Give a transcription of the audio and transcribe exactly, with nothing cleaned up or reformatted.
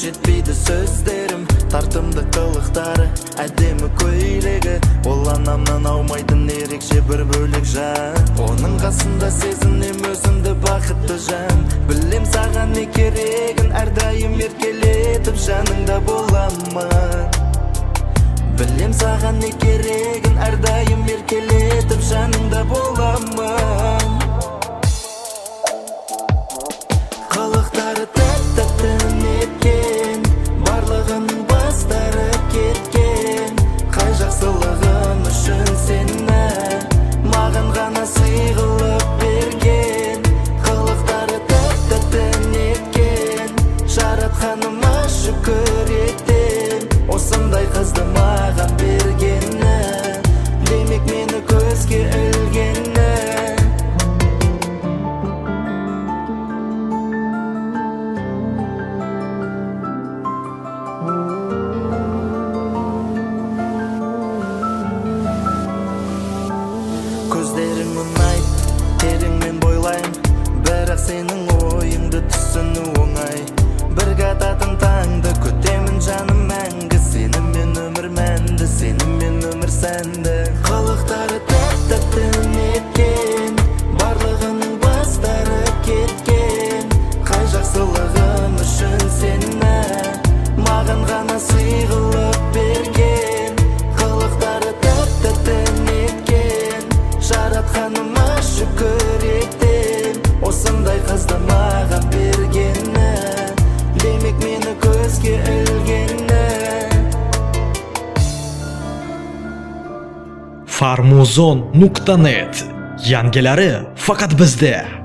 жетпейді сөздерім, тартымды қылықтары, әдемі көйлегі. Ол анамнан аумайтын ерекше бір бөлек жан. Оның қасында сезінем өзімді бақытты жан. Білем саған не керегін, әрдайым еркелетіп жаныңда боламын. Білем саған не керегін, әрдайым еркелетіп жаныңда боламын. Қылықтары тәтті неткен, барлығының бастары кеткен. Қай жақсылығым үшін сені маған ғана сый қылып берген. Қылықтары тәтті неткен, жаратқаныма шүкір етем. Осындай қызды маған бергені, демек мені көзге ілгені. Көздерің ұнай, теріңмен бойлайым, бірақ сенің ойыңды түсіну оңай. Бірге ататын таңды күтемін жаным мәңгі, сенімен өмір мәнді, сенімен өмір сәнді. Қылықтары тәтті неткен, барлығының бастары кеткен. Қай жақсылығым үшін сені маған ғана сый қылып берген. Қылықтары тәтті неткен, жаратқаныма шүкір етем. Осындай қызды маған бергені, демек мені көзге ілгені. farmuzon nuqta net. Yangilari faqat bizda.